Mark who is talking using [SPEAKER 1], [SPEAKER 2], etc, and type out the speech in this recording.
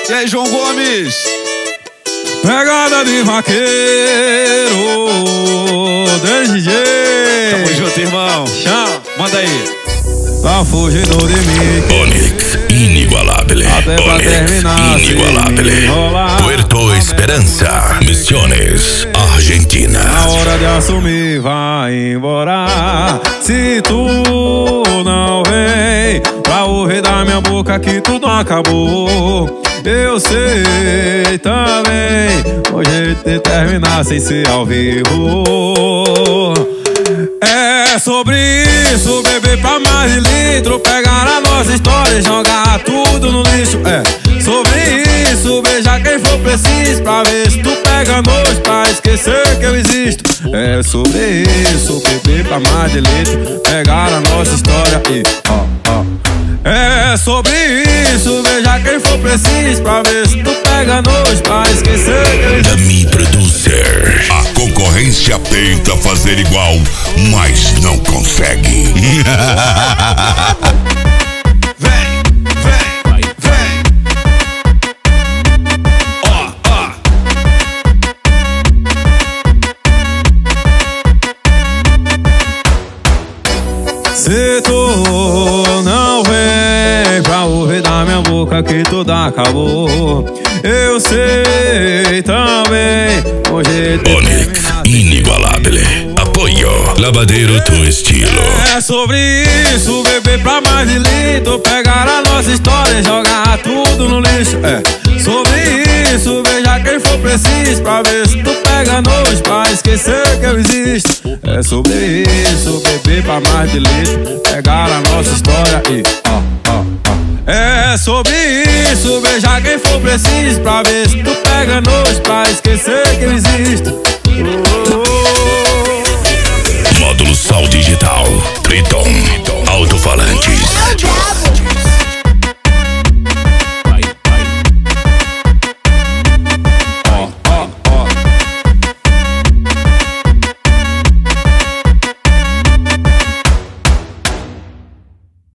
[SPEAKER 1] E aí, João Gomes?
[SPEAKER 2] Pegada de vaqueiro, DJ.
[SPEAKER 1] Tamo junto, irmão.
[SPEAKER 2] Chama,
[SPEAKER 1] manda aí.
[SPEAKER 2] Tá fugindo de mim.
[SPEAKER 3] Onyx, inigualável. Onyx, inigualável. Puerto Esperança, Misiones, Argentina.
[SPEAKER 2] Na hora de assumir, vai embora. Se tu não vem pra ouvir da minha boca que tudo acabou. Eu sei também o jeito de terminar sem ser ao vivo. É sobre isso, beber pra mais de litro, pegar a nossa história e jogar tudo no lixo. É sobre isso, beijar quem for preciso, pra ver se tu pega nojo, pra esquecer que eu existo. É sobre isso, beber pra mais de litro, pegar a nossa história e é sobre isso, beijar quem for preciso, pra ver se tu pega nojo, pra esquecer que eu existo.
[SPEAKER 3] Dami Producer. A concorrência tenta fazer igual, mas não consegue.
[SPEAKER 1] Vem.
[SPEAKER 2] Se tu não vem pra ouvir da minha boca que tudo acabou, eu sei também o jeito de
[SPEAKER 3] Onyx, inigualável. Apoio, lavadeiro do estilo.
[SPEAKER 2] é sobre isso, beber pra mais de litro, pegar a nossa história e jogar tudo no lixo. É sobre isso, beijar quem for preciso, pra ver se tu pega nojo, pra esquecer que eu existo. É sobre isso, beber pra mais de litro, pegar a nossa história e é sobre isso, beijar quem for preciso, pra ver se tu pega nojo, pra esquecer que eu existo.
[SPEAKER 3] Módulo Sol Digital, Triton, alto-falante,